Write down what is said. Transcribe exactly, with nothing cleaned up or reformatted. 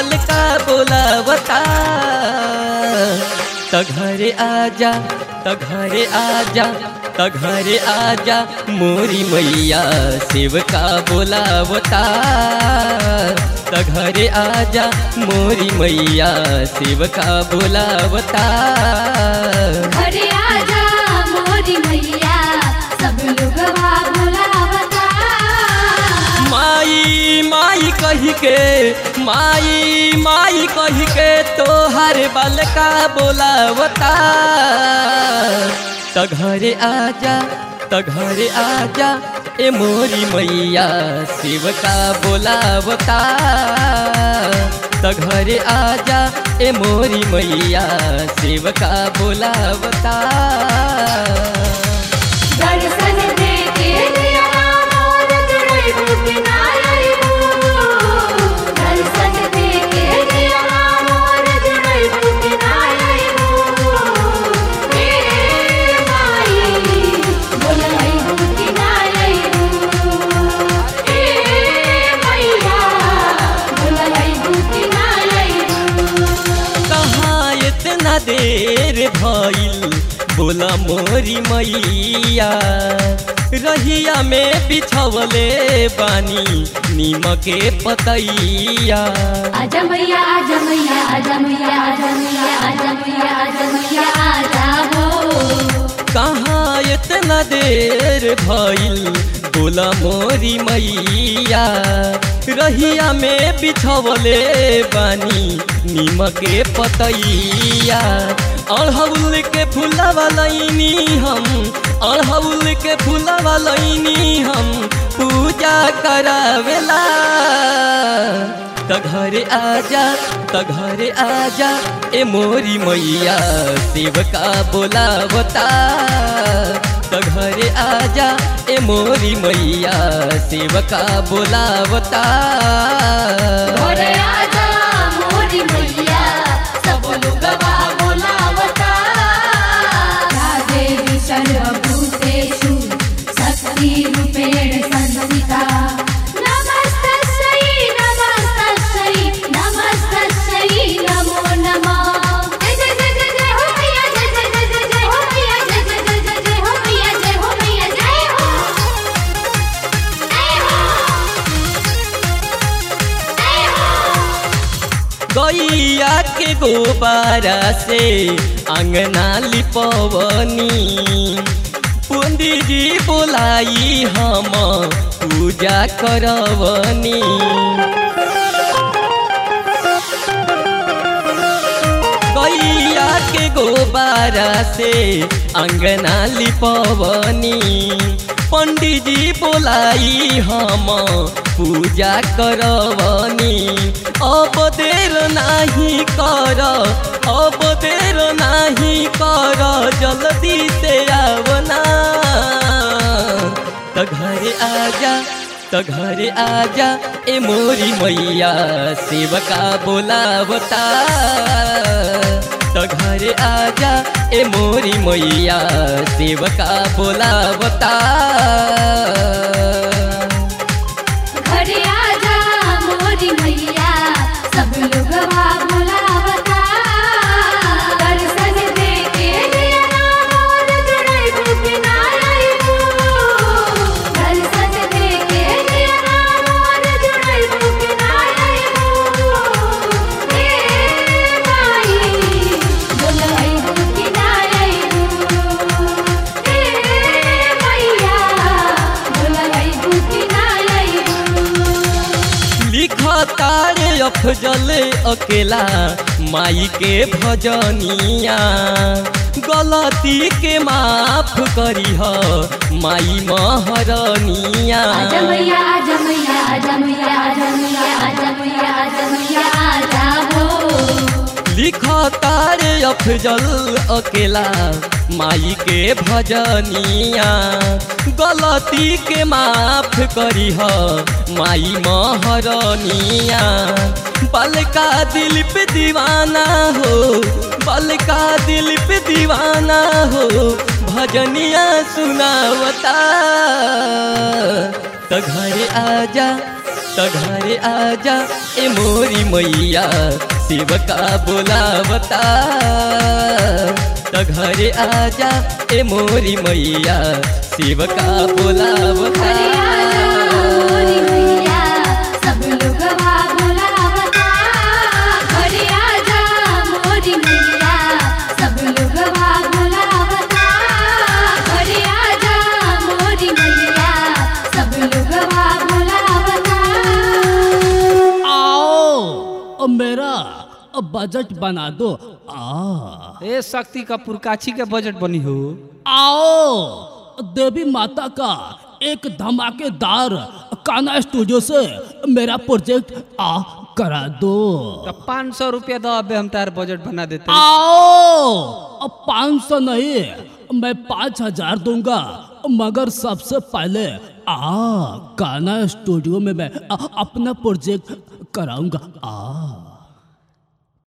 बालका बोलावता त घरे आजा त घरे आजा त घरे आजा मोरी मैया सेवका बोलावता त घरे आजा मोरी मैया सेवका बोलावता घरे आजा मोरी मैया सब लोग बोलावता माई माई कही के माई माई कही के तोहर बालका बोलावता त घरे आजा त घरे आजा ए मोरी मैया सेवका बोलावता त घरे आजा ए मोरी मैया सेवका बोलावता दर्शन दे के दिया मोर जुड़ैबू कि ना अइबू दर्शन दे के दिया मोर जुड़ैबू कि ना अइबू हे माई बोलैबू कि ना अइबू हे मैया बोलैबू कि ना अइबू कहाँ इतना देर भइल बोला मोरी मैया रहिया में बिछवले बानी नीमके पतैया आजा मैया आजा मैया आजा मैया आजा मैया आजा मैया आजा मैया आजा हो कहाँ इतना देर भइल बोला मोरी मैया रहिया में बिछवले बानी नीमके पतैया अड़हुल के फूलवा लैनी हम अड़हुल के फूलवा लैनी हम पूजा करावेला त घरे आजा त घरे आजा ए मोरी मैया सेवका बोलावता त घरे आजा ए मोरी मैया सेवका बोलावता घरे आजा मोरी मैया सब लोग बोलावता देवी सर्वभूतेषु शक्ति रूपेण संस्थिता नमस्तस्यै नमस्तस्यै नमस्तस्यै नमो नमः जय जय जय जय जय हो मैया जय जय जय जय जय हो मैया जय जय जय जय जय हो मैया जय हो मैया जय हो जय हो जय हो गैया के गोबारा से अंगना लिपवनी पंडित जी बोलाई हम पूजा करवनी गैया के गोबारा से अंगना लिपवनी पंडित जी बोलाई हम पूजा करवनी अब देर नहीं कर अब देर नहीं कर जल्दी से आवना त घरे आजा त घरे आजा ए मोरी मैया सेवका बोलावता त घरे आजा ए मोरी मैया सेवका बोलावता घरे आजा मोरी मैया सब लोग बोलावता दर्शन दे के दिया मोर जुड़ैबू कि ना अइबू दर्शन दे के दिया मोर जुड़ैबू कि ना अइबू हे माई बोलैबू कि ना अइबू हे मैया बोलैबू कि ना अइबू लिखता रे अफजल अकेला माई के भजनिया गलती के माफ करी ह माई महरनिया आजा मैया आजा मैया आजा मैया आजा मैया आजा मैया आजा मैया आजा हो लिखता रे अफजल अकेला माई के भजनिया गलती के माफ करी ह माई महरनिया बलका दिल पे दीवाना हो बलका दिल पे दीवाना हो भजनिया सुनावता त घरे आजा तो घरे आजा ए मोरी मैया सेवका बोलावता तो घरे आजा ए मोरी मैया सेवका बोलावता घरे आजा मोरी मैया सब लोग बुलावता घरे आजा मोरी मैया सब लोग बुलावता घरे आजा मोरी मैया सब लोग बुलावता आओ मेरा बजट बना दो। आ ए शक्ति का पुरकाछी के बजट बनी हो। आओ देवी माता का एक धमाकेदार काना स्टूडियो से मेरा प्रोजेक्ट आ करा दो। तो पाँच सौ रुपया दो, अबे हम तार बजट बना देते। आओ अब पाँच सौ नहीं मैं पाँच हजार दूंगा, मगर सबसे पहले आ काना स्टूडियो में मैं आ, अपना प्रोजेक्ट कराऊंगा। आ